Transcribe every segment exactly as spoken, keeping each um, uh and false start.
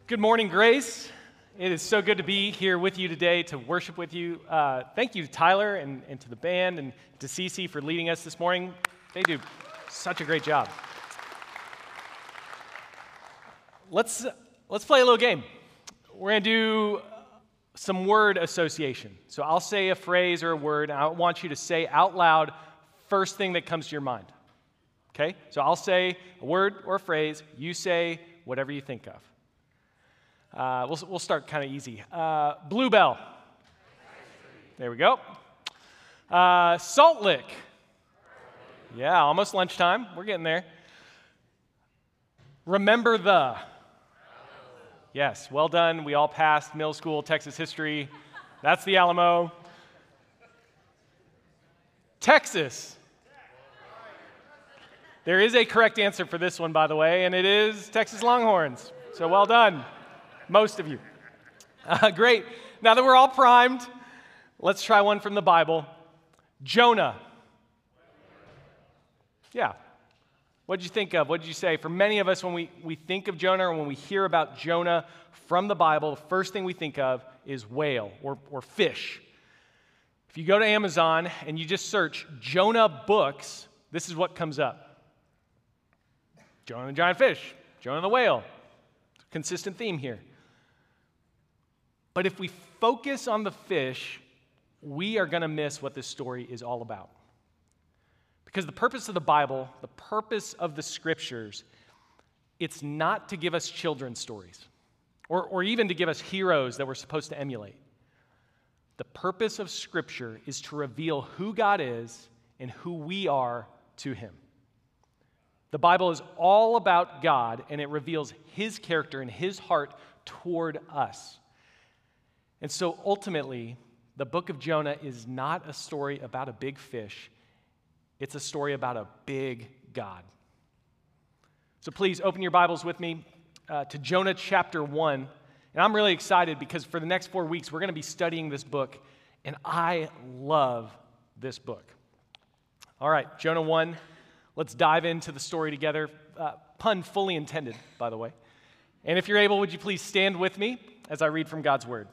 Good morning, Grace. It is so good to be here with you today to worship with you. Uh, thank you to Tyler and, and to the band and to Cece for leading us this morning. They do such a great job. Let's, let's play a little game. We're going to do some word association. So I'll say a phrase or a word, and I want you to say out loud first thing that comes to your mind. Okay? So I'll say a word or a phrase. You say whatever you think of. Uh, we'll, we'll start kind of easy. Uh, Bluebell. There we go. Uh, Salt Lick. Yeah, almost lunchtime. We're getting there. Remember the. Yes, well done. We all passed middle school Texas history. That's the Alamo. Texas. There is a correct answer for this one, by the way, and it is Texas Longhorns. So well done. Most of you. Uh, great. Now that we're all primed, let's try one from the Bible. Jonah. Yeah. What did you think of? What did you say? For many of us, when we, we think of Jonah or when we hear about Jonah from the Bible, the first thing we think of is whale or, or fish. If you go to Amazon and you just search Jonah books, this is what comes up. Jonah the giant fish. Jonah the whale. Consistent theme here. But if we focus on the fish, we are going to miss what this story is all about. Because the purpose of the Bible, the purpose of the Scriptures, it's not to give us children's stories or, or even to give us heroes that we're supposed to emulate. The purpose of Scripture is to reveal who God is and who we are to Him. The Bible is all about God, and it reveals His character and His heart toward us. And so ultimately, the book of Jonah is not a story about a big fish. It's a story about a big God. So please open your Bibles with me uh, to Jonah chapter one. And I'm really excited because for the next four weeks, we're going to be studying this book, and I love this book. All right, Jonah one. Let's dive into the story together. Uh, pun fully intended, by the way. And if you're able, would you please stand with me as I read from God's Word?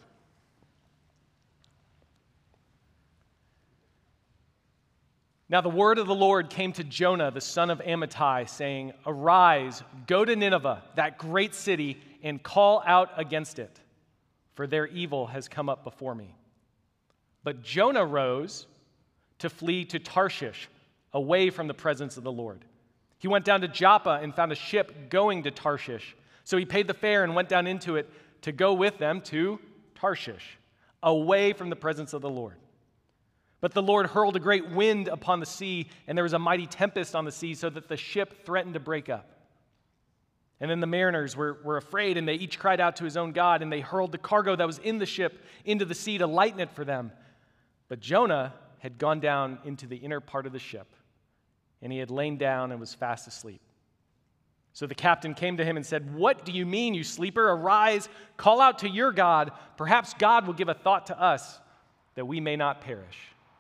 Now the word of the Lord came to Jonah, the son of Amittai, saying, "Arise, go to Nineveh, that great city, and call out against it, for their evil has come up before me." But Jonah rose to flee to Tarshish, away from the presence of the Lord. He went down to Joppa and found a ship going to Tarshish. So he paid the fare and went down into it to go with them to Tarshish, away from the presence of the Lord. But the Lord hurled a great wind upon the sea, and there was a mighty tempest on the sea, so that the ship threatened to break up. And then the mariners were, were afraid, and they each cried out to his own God, and they hurled the cargo that was in the ship into the sea to lighten it for them. But Jonah had gone down into the inner part of the ship, and he had lain down and was fast asleep. So the captain came to him and said, "What do you mean, you sleeper? Arise, call out to your God. Perhaps God will give a thought to us, that we may not perish."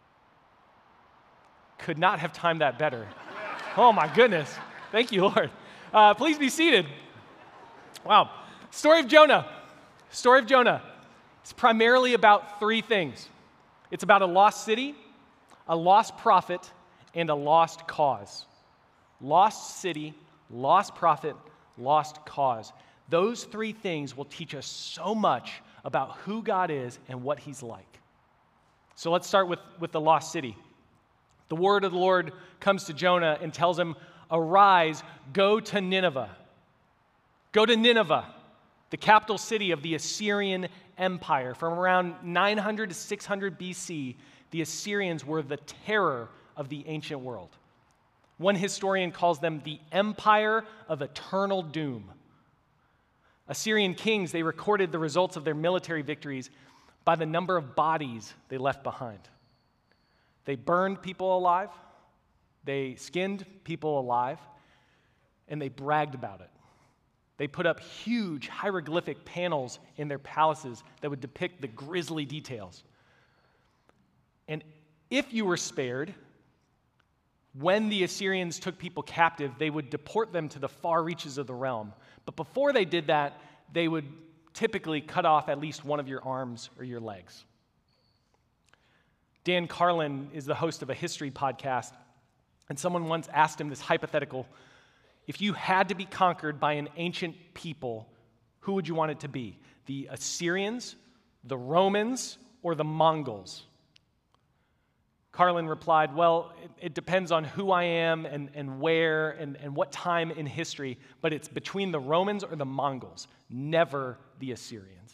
Could not have timed that better. Oh my goodness. Thank you, Lord. Uh, please be seated. Wow. Story of Jonah. Story of Jonah. It's primarily about three things. It's about a lost city, a lost prophet, and a lost cause. Lost city, lost prophet, lost cause. Those three things will teach us so much about who God is and what He's like. So let's start with, with the lost city. The word of the Lord comes to Jonah and tells him, "Arise, go to Nineveh." Go to Nineveh, the capital city of the Assyrian Empire. From around nine hundred to six hundred B C, the Assyrians were the terror of the ancient world. One historian calls them the empire of eternal doom. Assyrian kings, they recorded the results of their military victories by the number of bodies they left behind. They burned people alive, they skinned people alive, and they bragged about it. They put up huge hieroglyphic panels in their palaces that would depict the grisly details. And if you were spared, when the Assyrians took people captive, they would deport them to the far reaches of the realm. But before they did that, they would typically cut off at least one of your arms or your legs. Dan Carlin is the host of a history podcast, and someone once asked him this hypothetical: if you had to be conquered by an ancient people, who would you want it to be? The Assyrians, the Romans, or the Mongols? Carlin replied, well, it, it depends on who I am and, and where and, and what time in history, but it's between the Romans or the Mongols, never the Assyrians.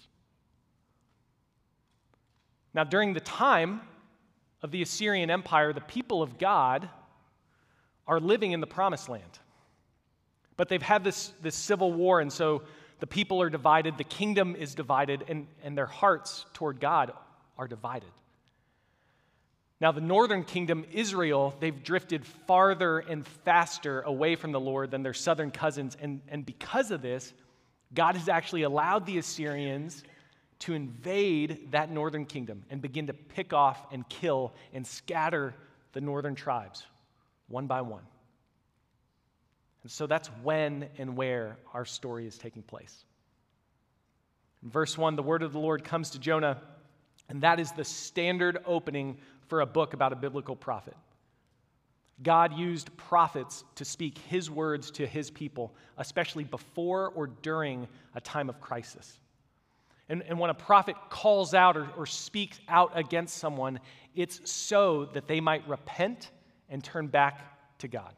Now, during the time of the Assyrian Empire, the people of God are living in the Promised Land. But they've had this, this civil war, and so the people are divided, the kingdom is divided, and, and their hearts toward God are divided. Now, the northern kingdom, Israel, they've drifted farther and faster away from the Lord than their southern cousins, and, and because of this, God has actually allowed the Assyrians to invade that northern kingdom and begin to pick off and kill and scatter the northern tribes one by one. And so that's when and where our story is taking place. In verse one, the word of the Lord comes to Jonah, and that is the standard opening for a book about a biblical prophet. God used prophets to speak his words to his people, especially before or during a time of crisis. And, and when a prophet calls out or, or speaks out against someone, it's so that they might repent and turn back to God.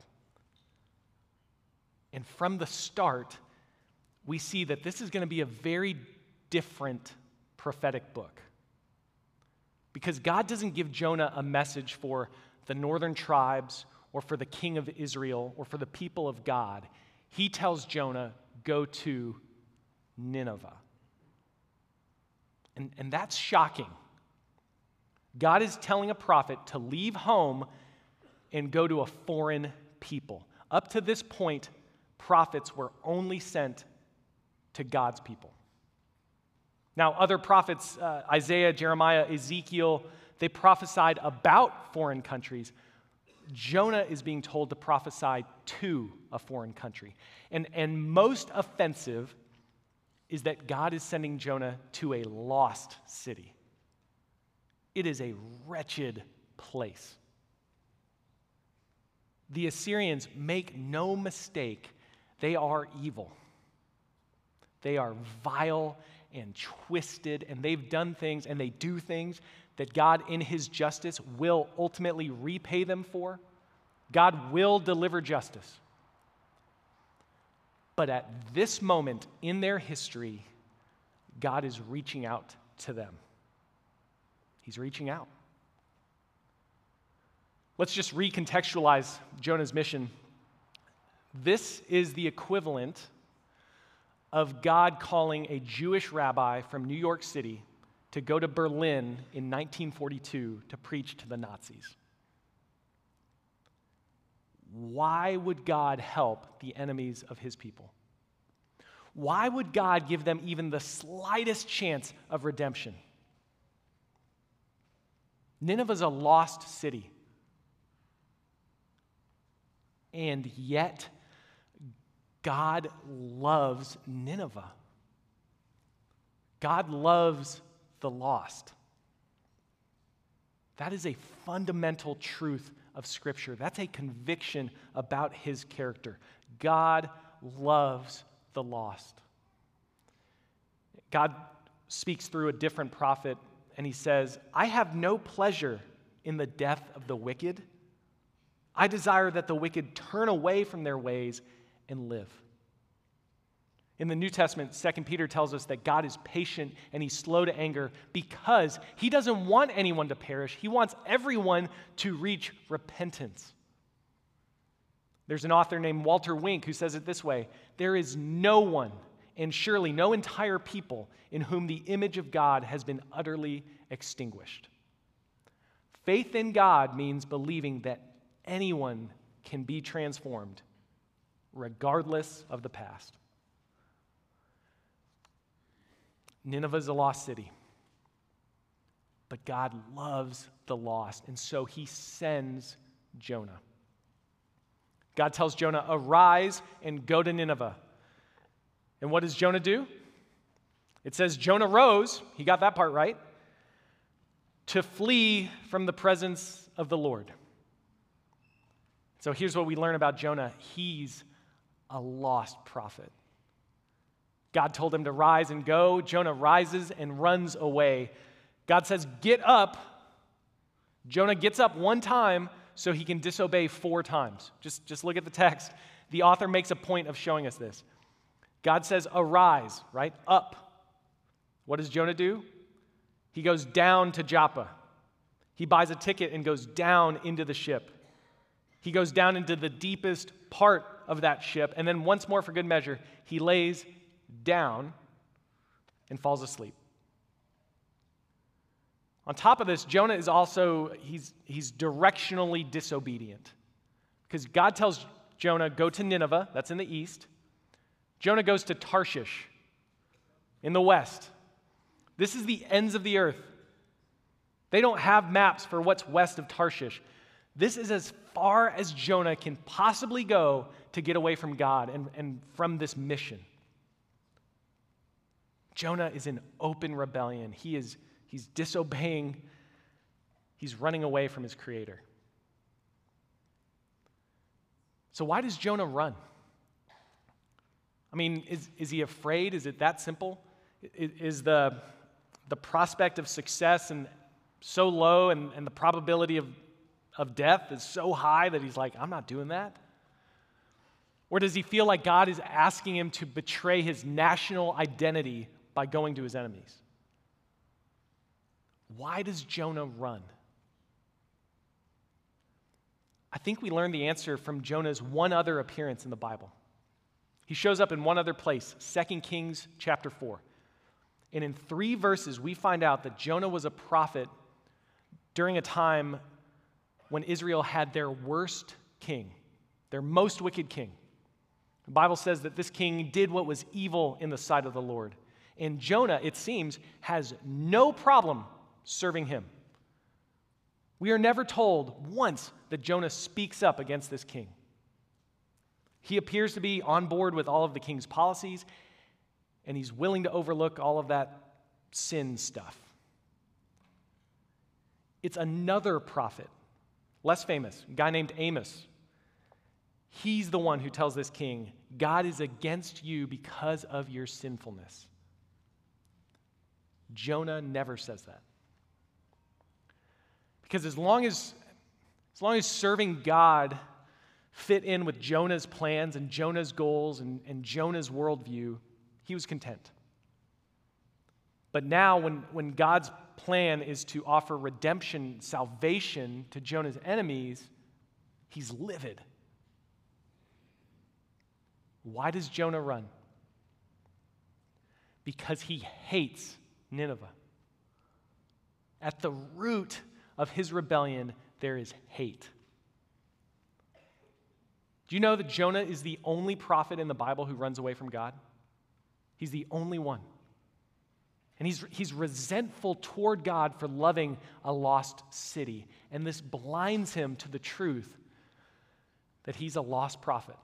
And from the start, we see that this is going to be a very different prophetic book. Because God doesn't give Jonah a message for the northern tribes or for the king of Israel or for the people of God. He tells Jonah, go to Nineveh. And, and that's shocking. God is telling a prophet to leave home and go to a foreign people. Up to this point, prophets were only sent to God's people. Now, other prophets, uh, Isaiah, Jeremiah, Ezekiel, they prophesied about foreign countries. Jonah is being told to prophesy to a foreign country. And, and most offensive is that God is sending Jonah to a lost city. It is a wretched place. The Assyrians, make no mistake, they are evil. They are vile and twisted, and they've done things and they do things that God, in his justice, will ultimately repay them for. God will deliver justice. But at this moment in their history, God is reaching out to them. He's reaching out. Let's just recontextualize Jonah's mission. This is the equivalent of God calling a Jewish rabbi from New York City to go to Berlin in nineteen forty-two to preach to the Nazis. Why would God help the enemies of his people? Why would God give them even the slightest chance of redemption? Nineveh's a lost city. And yet, God loves Nineveh. God loves the lost. That is a fundamental truth of Scripture. That's a conviction about his character. God loves the lost. God speaks through a different prophet, and he says, I have no pleasure in the death of the wicked. I desire that the wicked turn away from their ways and live. In the New Testament, Second Peter tells us that God is patient and he's slow to anger because he doesn't want anyone to perish. He wants everyone to reach repentance. There's an author named Walter Wink who says it this way: there is no one, and surely no entire people, in whom the image of God has been utterly extinguished. Faith in God means believing that anyone can be transformed regardless of the past. Nineveh is a lost city, but God loves the lost, and so he sends Jonah. God tells Jonah, arise and go to Nineveh. And what does Jonah do? It says Jonah rose, he got that part right, to flee from the presence of the Lord. So here's what we learn about Jonah. He's a lost prophet. God told him to rise and go. Jonah rises and runs away. God says, get up. Jonah gets up one time so he can disobey four times. Just, just look at the text. The author makes a point of showing us this. God says, arise, right? Up. What does Jonah do? He goes down to Joppa. He buys a ticket and goes down into the ship. He goes down into the deepest part of that ship, and then once more for good measure, he lays down and falls asleep. On top of this, Jonah is also, he's, he's directionally disobedient. Because God tells Jonah, go to Nineveh, that's in the east. Jonah goes to Tarshish in the west. This is the ends of the earth. They don't have maps for what's west of Tarshish. This is as far as Jonah can possibly go to get away from God and, and from this mission. Jonah is in open rebellion. He is he's disobeying. He's running away from his Creator. So why does Jonah run? I mean, is, is he afraid? Is it that simple? Is, is the, the prospect of success and so low and, and the probability of, of death is so high that he's like, I'm not doing that? Or does he feel like God is asking him to betray his national identity by going to his enemies? Why does Jonah run? I think we learn the answer from Jonah's one other appearance in the Bible. He shows up in one other place, Second Kings chapter four. And in three verses, we find out that Jonah was a prophet during a time when Israel had their worst king, their most wicked king. The Bible says that this king did what was evil in the sight of the Lord. And Jonah, it seems, has no problem serving him. We are never told once that Jonah speaks up against this king. He appears to be on board with all of the king's policies, and he's willing to overlook all of that sin stuff. It's another prophet, less famous, a guy named Amos. He's the one who tells this king, God is against you because of your sinfulness. Jonah never says that. Because as long as, as long as serving God fit in with Jonah's plans and Jonah's goals and, and Jonah's worldview, he was content. But now when, when God's plan is to offer redemption, salvation to Jonah's enemies, he's livid. Why does Jonah run? Because he hates Nineveh. At the root of his rebellion, there is hate. Do you know that Jonah is the only prophet in the Bible who runs away from God? He's the only one. And he's, he's resentful toward God for loving a lost city. And this blinds him to the truth that he's a lost prophet.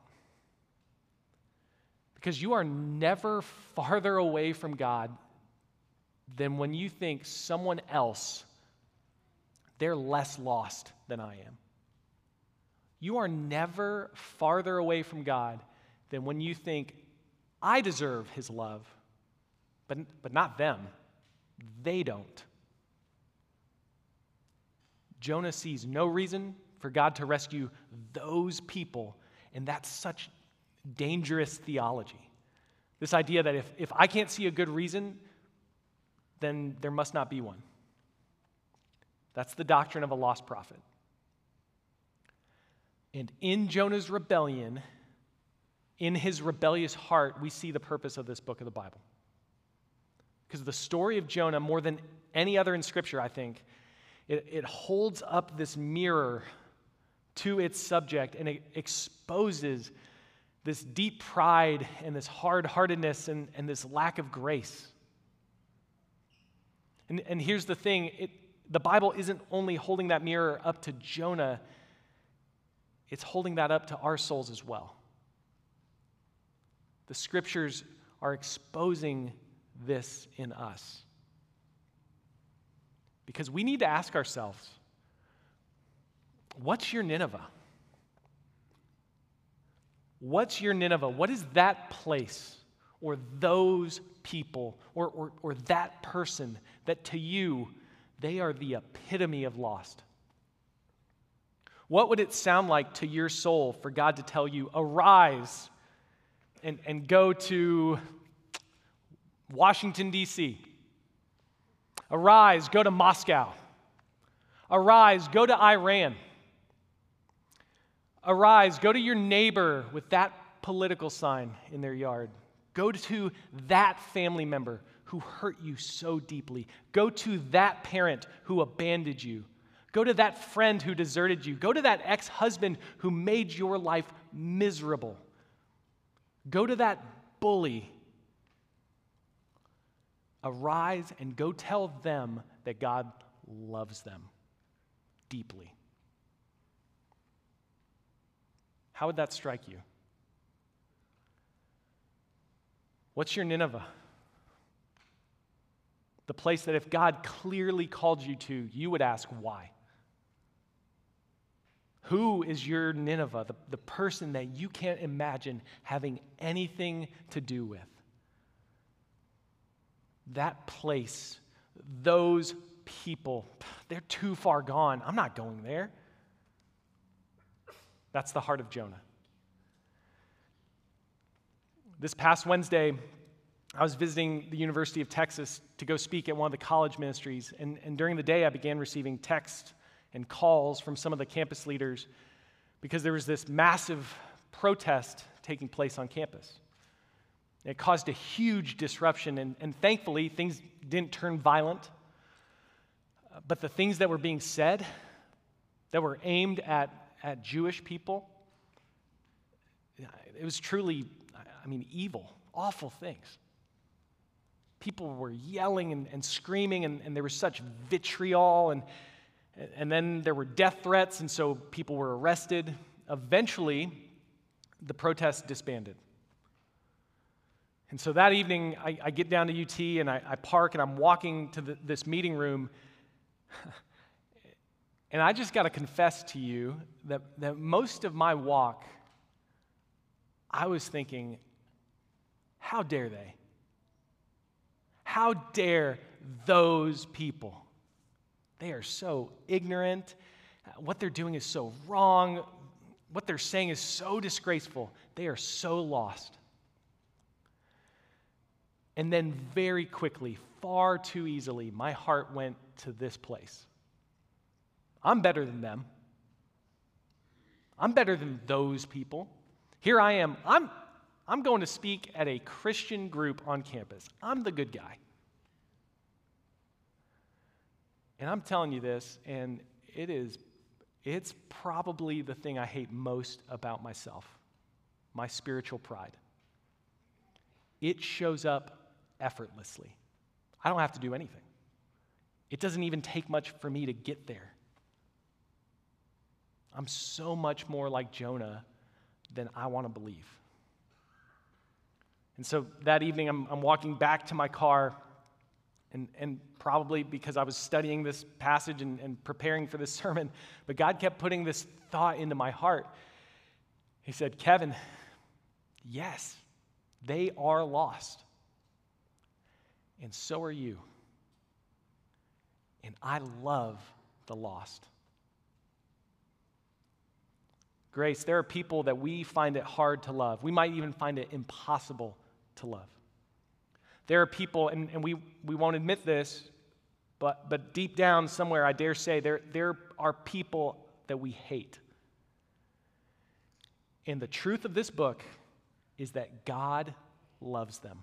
Because you are never farther away from God than when you think someone else, they're less lost than I am. You are never farther away from God than when you think, I deserve his love, but, but not them. They don't. Jonah sees no reason for God to rescue those people, and that's such dangerous theology. This idea that if, if I can't see a good reason, then there must not be one. That's the doctrine of a lost prophet. And in Jonah's rebellion, in his rebellious heart, we see the purpose of this book of the Bible. Because the story of Jonah, more than any other in Scripture, I think, it, it holds up this mirror to its subject and it exposes this deep pride and this hard-heartedness and, and this lack of grace. And, and here's the thing, it, the Bible isn't only holding that mirror up to Jonah, it's holding that up to our souls as well. The Scriptures are exposing this in us. Because we need to ask ourselves, what's your Nineveh? What's your Nineveh? What is that place or those people or, or, or that person that to you, they are the epitome of lost? What would it sound like to your soul for God to tell you, arise and, and go to Washington, D C? Arise, go to Moscow. Arise, go to Iran. Arise, go to your neighbor with that political sign in their yard. Go to that family member who hurt you so deeply. Go to that parent who abandoned you. Go to that friend who deserted you. Go to that ex-husband who made your life miserable. Go to that bully. Arise and go tell them that God loves them deeply. How would that strike you? What's your Nineveh? The place that if God clearly called you to, you would ask why. Who is your Nineveh, the, the person that you can't imagine having anything to do with? That place, those people, they're too far gone. I'm not going there. That's the heart of Jonah. This past Wednesday, I was visiting the University of Texas to go speak at one of the college ministries, and, and during the day I began receiving texts and calls from some of the campus leaders because there was this massive protest taking place on campus. It caused a huge disruption, and, and thankfully things didn't turn violent, but the things that were being said that were aimed at at Jewish people, it was truly, I mean, evil, awful things. People were yelling and, and screaming, and, and there was such vitriol, and, and then there were death threats, and so people were arrested. Eventually, the protest disbanded. And so that evening, I, I get down to U T, and I, I park, and I'm walking to the, this meeting room. And I just got to confess to you that, that most of my walk, I was thinking, how dare they? How dare those people? They are so ignorant. What they're doing is so wrong. What they're saying is so disgraceful. They are so lost. And then very quickly, far too easily, my heart went to this place. I'm better than them. I'm better than those people. Here I am. I'm, I'm going to speak at a Christian group on campus. I'm the good guy. And I'm telling you this, and it is, it's probably the thing I hate most about myself, my spiritual pride. It shows up effortlessly. I don't have to do anything. It doesn't even take much for me to get there. I'm so much more like Jonah than I want to believe. And so that evening, I'm, I'm walking back to my car, and, and probably because I was studying this passage and, and preparing for this sermon, but God kept putting this thought into my heart. He said, Kevin, yes, they are lost, and so are you. And I love the lost. Grace, there are people that we find it hard to love. We might even find it impossible to love. There are people, and, and we, we won't admit this, but, but deep down somewhere, I dare say, there, there are people that we hate. And the truth of this book is that God loves them.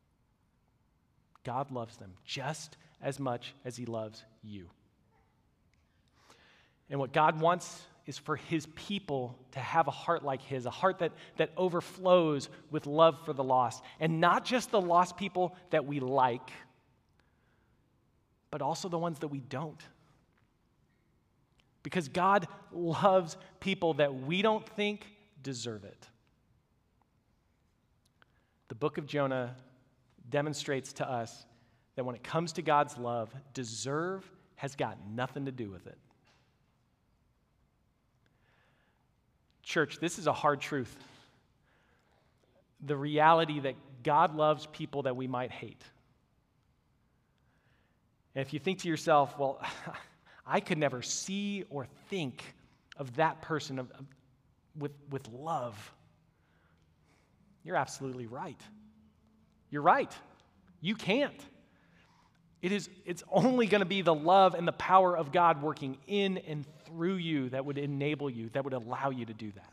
God loves them just as much as he loves you. And what God wants is for his people to have a heart like his, a heart that, that overflows with love for the lost. And not just the lost people that we like, but also the ones that we don't. Because God loves people that we don't think deserve it. The book of Jonah demonstrates to us that when it comes to God's love, deserve has got nothing to do with it. Church, this is a hard truth. The reality that God loves people that we might hate. And if you think to yourself, well, I could never see or think of that person of, of, with, with love, you're absolutely right. You're right. You can't. It is, it's only going to be the love and the power of God working in and through you that would enable you, that would allow you to do that.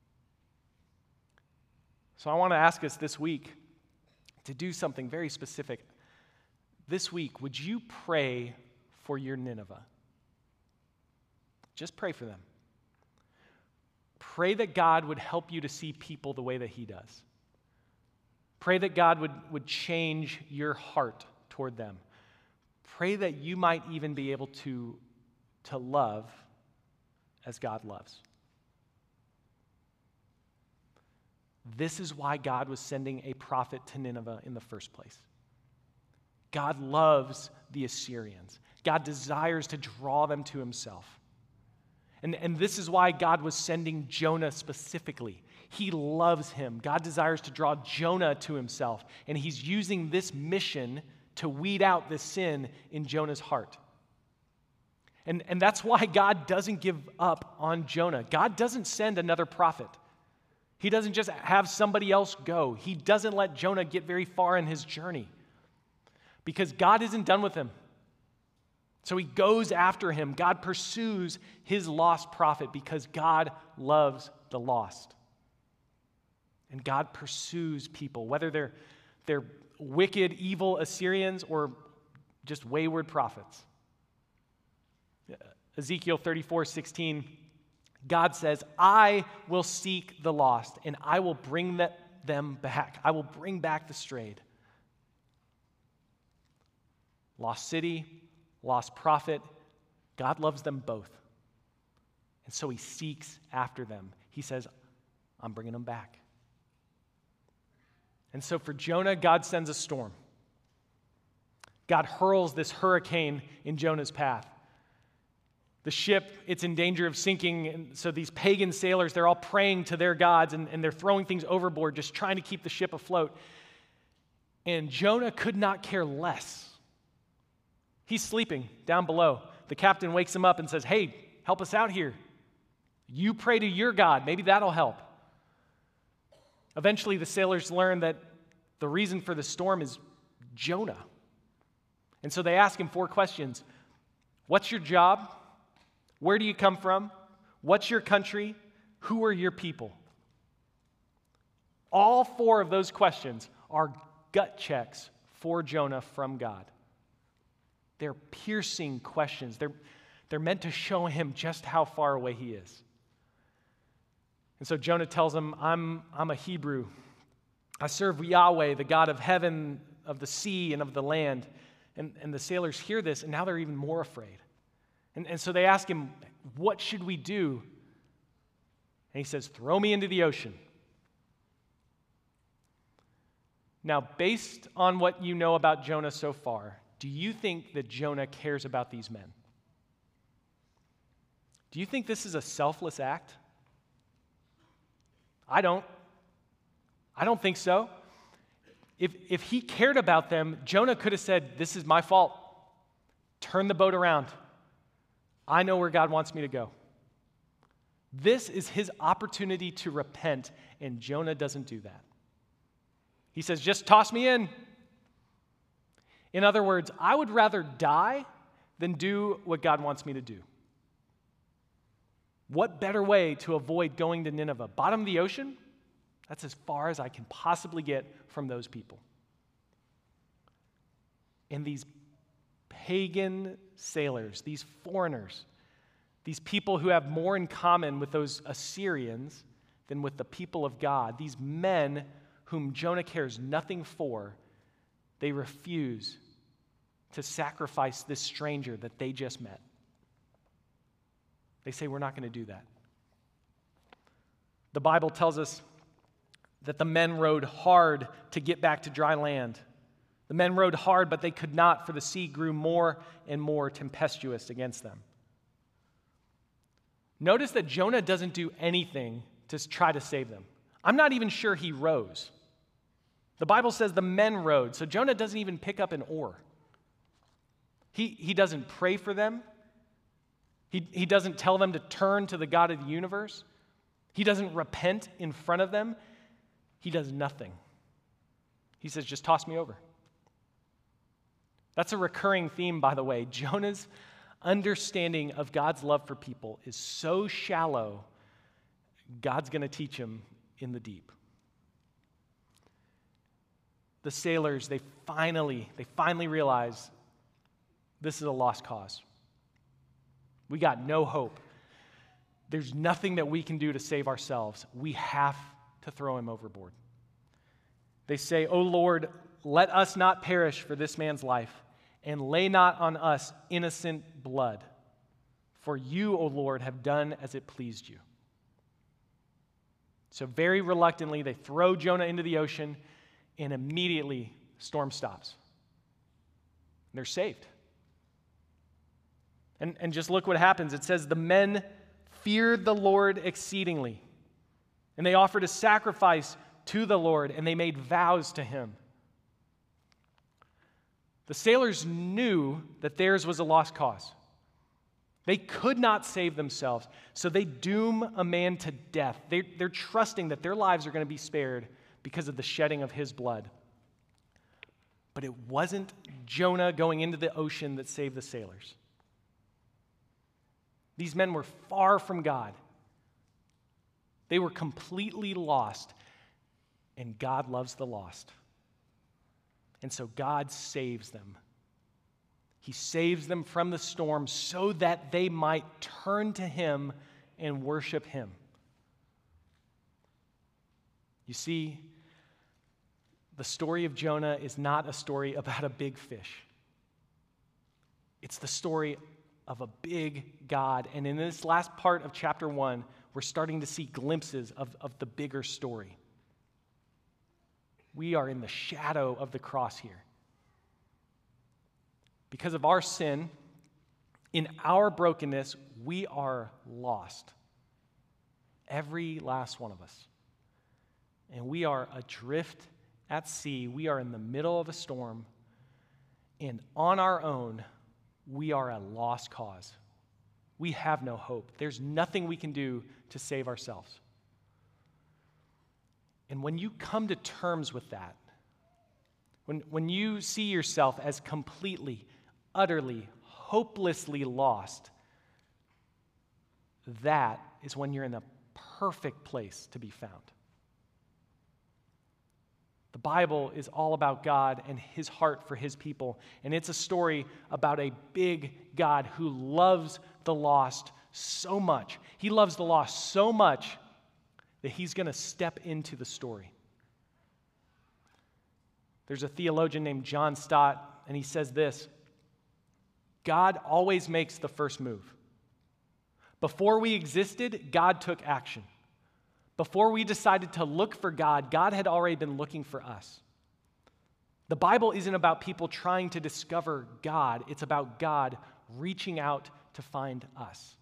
So I want to ask us this week to do something very specific. This week, would you pray for your Nineveh? Just pray for them. Pray that God would help you to see people the way that he does. Pray that God would, would change your heart toward them. Pray that you might even be able to, to love as God loves. This is why God was sending a prophet to Nineveh in the first place. God loves the Assyrians. God desires to draw them to himself. And, and this is why God was sending Jonah specifically. He loves him. God desires to draw Jonah to himself. And he's using this mission to weed out this sin in Jonah's heart. And, and that's why God doesn't give up on Jonah. God doesn't send another prophet. He doesn't just have somebody else go. He doesn't let Jonah get very far in his journey because God isn't done with him. So he goes after him. God pursues his lost prophet because God loves the lost. And God pursues people, whether they're, they're wicked, evil Assyrians or just wayward prophets. Ezekiel thirty-four sixteen, God says, I will seek the lost, and I will bring that, them back. I will bring back the strayed. Lost city, lost prophet, God loves them both. And so he seeks after them. He says, I'm bringing them back. And so for Jonah, God sends a storm. God hurls this hurricane in Jonah's path. The ship, it's in danger of sinking, and so these pagan sailors, they're all praying to their gods, and, and they're throwing things overboard, just trying to keep the ship afloat. And Jonah could not care less. He's sleeping down below. The captain wakes him up and says, hey, help us out here. You pray to your God. Maybe that'll help. Eventually, the sailors learn that the reason for the storm is Jonah. And so they ask him four questions. What's your job? Where do you come from? What's your country? Who are your people? All four of those questions are gut checks for Jonah from God. They're piercing questions. They're, they're meant to show him just how far away he is. And so Jonah tells him, I'm, I'm a Hebrew. I serve Yahweh, the God of heaven, of the sea, and of the land. And, and the sailors hear this, and now they're even more afraid. And, and so they ask him, what should we do? And he says, throw me into the ocean. Now, based on what you know about Jonah so far, do you think that Jonah cares about these men? Do you think this is a selfless act? I don't. I don't think so. If, if he cared about them, Jonah could have said, this is my fault. Turn the boat around. I know where God wants me to go. This is his opportunity to repent, and Jonah doesn't do that. He says, just toss me in. In other words, I would rather die than do what God wants me to do. What better way to avoid going to Nineveh? Bottom of the ocean? That's as far as I can possibly get from those people. And these pagan sailors, these foreigners, these people who have more in common with those Assyrians than with the people of God, these men whom Jonah cares nothing for, they refuse to sacrifice this stranger that they just met. They say, we're not going to do that. The Bible tells us that the men rowed hard to get back to dry land. The men rowed hard, but they could not, for the sea grew more and more tempestuous against them. Notice that Jonah doesn't do anything to try to save them. I'm not even sure he rows. The Bible says the men rowed, so Jonah doesn't even pick up an oar. He, he doesn't pray for them. He, he doesn't tell them to turn to the God of the universe. He doesn't repent in front of them. He does nothing. He says, just toss me over. That's a recurring theme, by the way. Jonah's understanding of God's love for people is so shallow, God's going to teach him in the deep. The sailors, they finally, they finally realize this is a lost cause. We got no hope. There's nothing that we can do to save ourselves. We have to throw him overboard. They say, "O Lord, let us not perish for this man's life, and lay not on us innocent blood. For you, O Lord, have done as it pleased you." So very reluctantly, they throw Jonah into the ocean, and immediately, storm stops. And they're saved. And, and just look what happens. It says, the men feared the Lord exceedingly, and they offered a sacrifice to the Lord, and they made vows to him. The sailors knew that theirs was a lost cause. They could not save themselves, so they doom a man to death. They, they're trusting that their lives are going to be spared because of the shedding of his blood. But it wasn't Jonah going into the ocean that saved the sailors. These men were far from God. They were completely lost, and God loves the lost. And so God saves them. He saves them from the storm so that they might turn to him and worship him. You see, the story of Jonah is not a story about a big fish. It's the story of a big God. And in this last part of chapter one, we're starting to see glimpses of, of the bigger story. We are in the shadow of the cross here. Because of our sin, in our brokenness, we are lost. Every last one of us. And we are adrift at sea. We are in the middle of a storm. And on our own, we are a lost cause. We have no hope. There's nothing we can do to save ourselves. And when you come to terms with that, when, when you see yourself as completely, utterly, hopelessly lost, that is when you're in the perfect place to be found. The Bible is all about God and his heart for his people, and it's a story about a big God who loves the lost so much. He loves the lost so much that he's going to step into the story. There's a theologian named John Stott, and he says this: God always makes the first move. Before we existed, God took action. Before we decided to look for God, God had already been looking for us. The Bible isn't about people trying to discover God. It's about God reaching out to find us.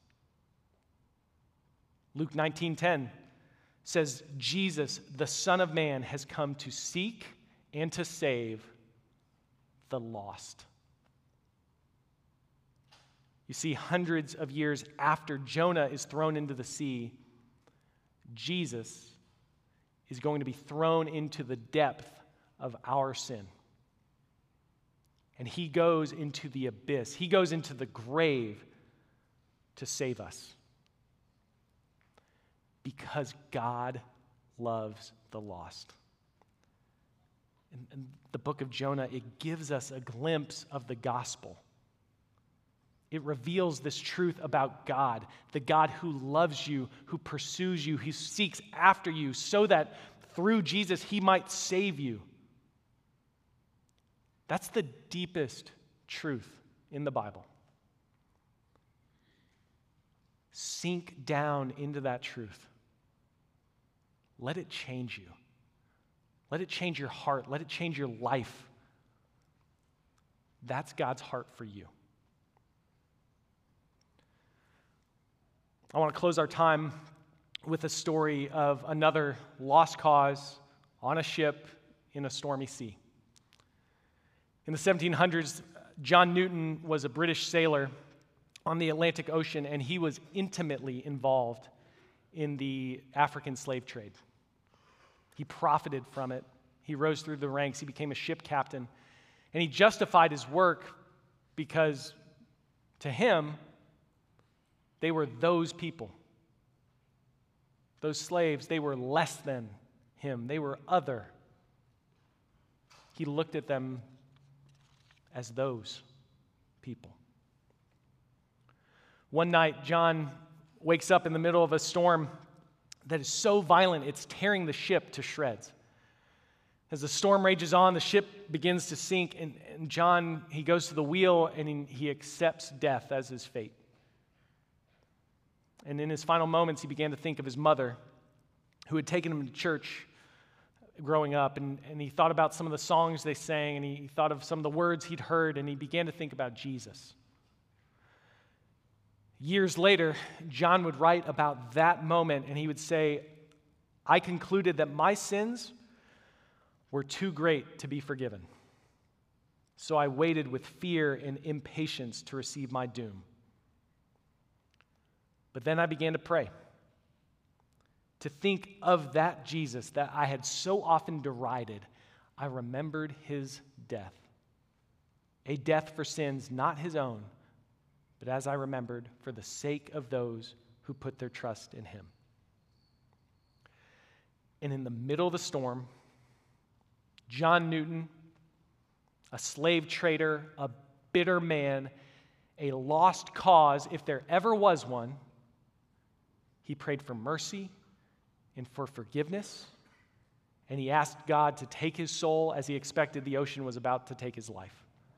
Luke nineteen ten says, Jesus, the Son of Man, has come to seek and to save the lost. You see, hundreds of years after Jonah is thrown into the sea, Jesus is going to be thrown into the depth of our sin. And he goes into the abyss. He goes into the grave to save us. Because God loves the lost. In, in the book of Jonah, it gives us a glimpse of the gospel. It reveals this truth about God, the God who loves you, who pursues you, who seeks after you, so that through Jesus he might save you. That's the deepest truth in the Bible. Sink down into that truth. Let it change you. Let it change your heart. Let it change your life. That's God's heart for you. I want to close our time with a story of another lost cause on a ship in a stormy sea. In the seventeen hundreds, John Newton was a British sailor on the Atlantic Ocean, and he was intimately involved in the African slave trade. He profited from it. He rose through the ranks. He became a ship captain. And he justified his work because to him, they were those people. Those slaves, they were less than him. They were other. He looked at them as those people. One night, John wakes up in the middle of a storm that is so violent, it's tearing the ship to shreds. As the storm rages on, the ship begins to sink, and, and John, he goes to the wheel, and he, he accepts death as his fate. And in his final moments, he began to think of his mother, who had taken him to church growing up, and, and he thought about some of the songs they sang, and he thought of some of the words he'd heard, and he began to think about Jesus. Years later, John would write about that moment, and he would say, I concluded that my sins were too great to be forgiven. So I waited with fear and impatience to receive my doom. But then I began to pray, to think of that Jesus that I had so often derided. I remembered his death, a death for sins not his own, but as I remembered, for the sake of those who put their trust in him. And in the middle of the storm, John Newton, a slave trader, a bitter man, a lost cause, if there ever was one, he prayed for mercy and for forgiveness, and he asked God to take his soul as he expected the ocean was about to take his life.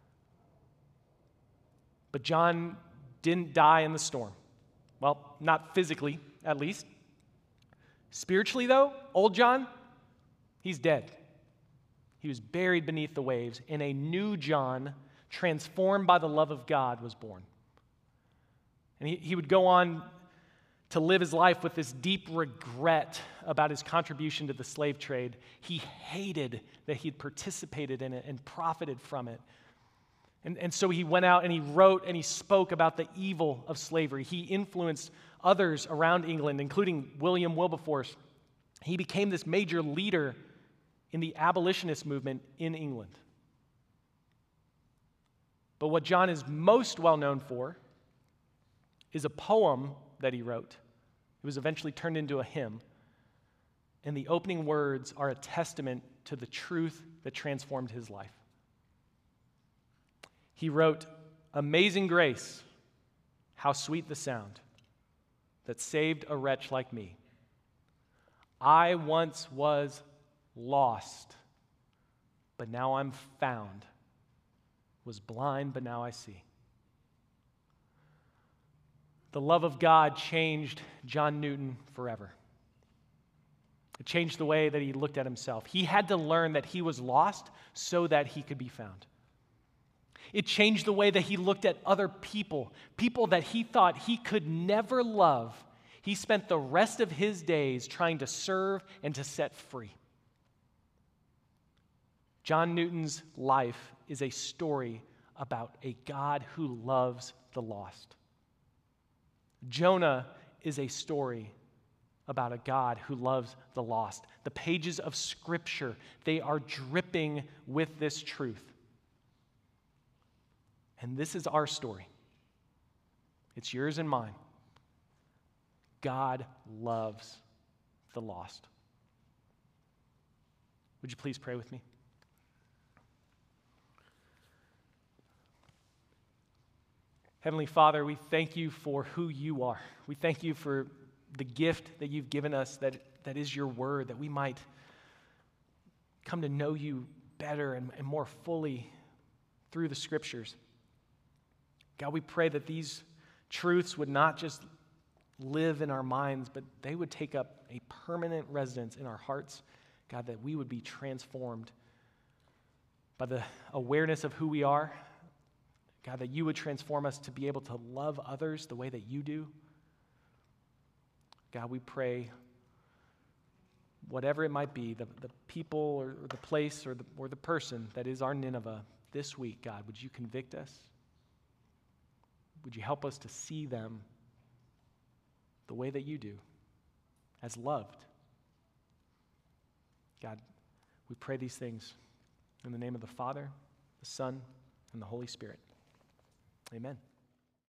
But John didn't die in the storm. Well, not physically, at least. Spiritually, though, old John, he's dead. He was buried beneath the waves, and a new John, transformed by the love of God, was born. And he, he would go on to live his life with this deep regret about his contribution to the slave trade. He hated that he had participated in it and profited from it. And, and so he went out and he wrote and he spoke about the evil of slavery. He influenced others around England, including William Wilberforce. He became this major leader in the abolitionist movement in England. But what John is most well known for is a poem that he wrote. It was eventually turned into a hymn. And the opening words are a testament to the truth that transformed his life. He wrote, "Amazing grace, how sweet the sound that saved a wretch like me. I once was lost, but now I'm found. Was blind, but now I see." The love of God changed John Newton forever. It changed the way that he looked at himself. He had to learn that he was lost so that he could be found. It changed the way that he looked at other people, people that he thought he could never love. He spent the rest of his days trying to serve and to set free. John Newton's life is a story about a God who loves the lost. Jonah is a story about a God who loves the lost. The pages of Scripture, they are dripping with this truth. And this is our story. It's yours and mine. God loves the lost. Would you please pray with me? Heavenly Father, we thank you for who you are. We thank you for the gift that you've given us, that, that is your word, that we might come to know you better and, and more fully through the Scriptures. God, we pray that these truths would not just live in our minds, but they would take up a permanent residence in our hearts. God, that we would be transformed by the awareness of who we are God, that you would transform us to be able to love others the way that you do. God, we pray, whatever it might be, the, the people or the place or the, or the person that is our Nineveh this week, God, would you convict us? Would you help us to see them the way that you do, as loved? God, we pray these things in the name of the Father, the Son, and the Holy Spirit. Amen.